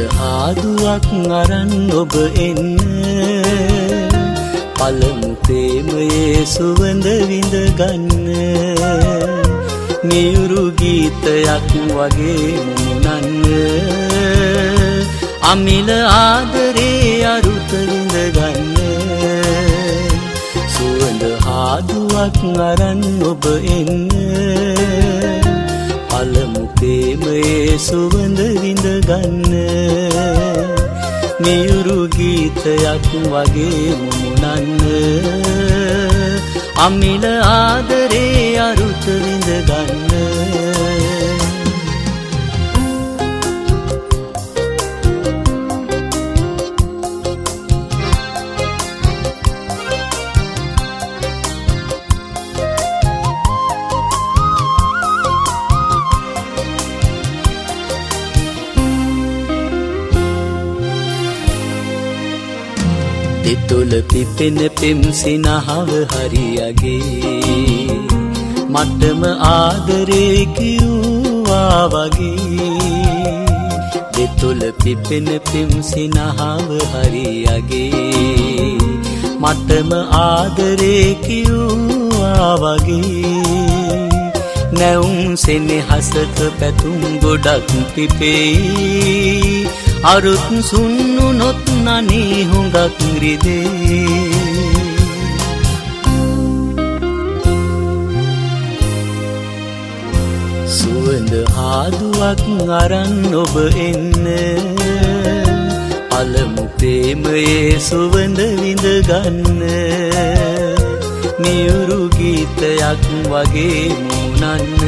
ආදුවක් අරන් ඔබ එන්න පළමු ප්‍රේමයේ සුවඳ විඳ ගන්න මියුරු ගීතයක් වගේ මුමුණන්න අමිල ආදරේ අරුත විඳ ගන්න සුවඳ ආදුවක් අරන් ඔබ එන්න පළමු ප්‍රේමයේ සුවඳ විඳ ගන්න මියුරු ගීතයක් වගේ මුමුණන්න අමිල ආදරේ අරුත විඳ ගන්න දෙතොල පිපෙන පෙම් සිනහව හරියගේ මටම ආදරේ කිව්වා වගේ දෙතොල පිපෙන පෙම් සිනහව හරියගේ මටම ආදරේ කිව්වා වගේ නැවුම් සෙනෙහසක පැතුම් ගොඩක් පිපෙයි අරුත් සුන්නු නොත් නනේ හුඟක් රිදේ සුවඳ ආදුවක් අරන් ඔබ එන්න පළමු ප්‍රේමයේ සුවඳ විඳ ගන්න මියුරු ගීතයක් වගේ මුමුණන්න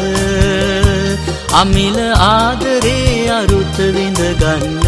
අමිල ආදරේ අරුත විඳ ගන්න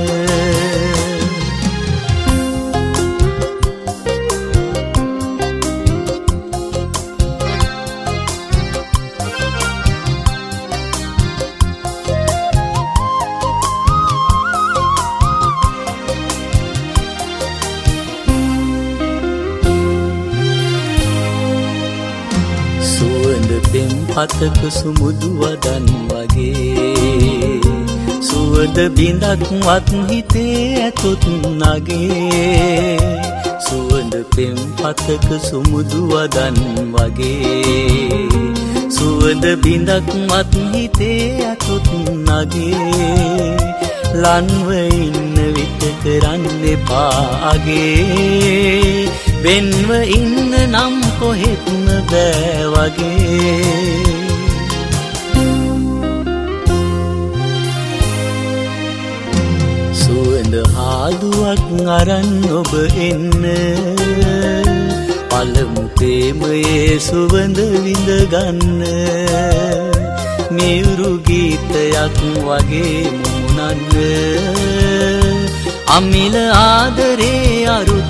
පතක සුමුදු වදන් වගේ සුවඳ බිඳක්වත් හිතේ ඇතොත් නගේ සුවඳ පෙම් පතක සුමුදු වදන් වගේ සුවඳ බිඳක්වත් හිතේ ඇතොත් නගේ ලන්ව ඉන්න විට කරන්න එපාගේ වෙන්ව ඉන්න නම් කොහෙත්ම බෑ වගේ සුවඳ ආදුවක් අරන් ඔබ එන්න පළමු ප්‍රේමයේ සුවඳ විඳ ගන්න මියුරු ගීතයක් වගේ මුමුණන්න අමිල ආදරේ අරුත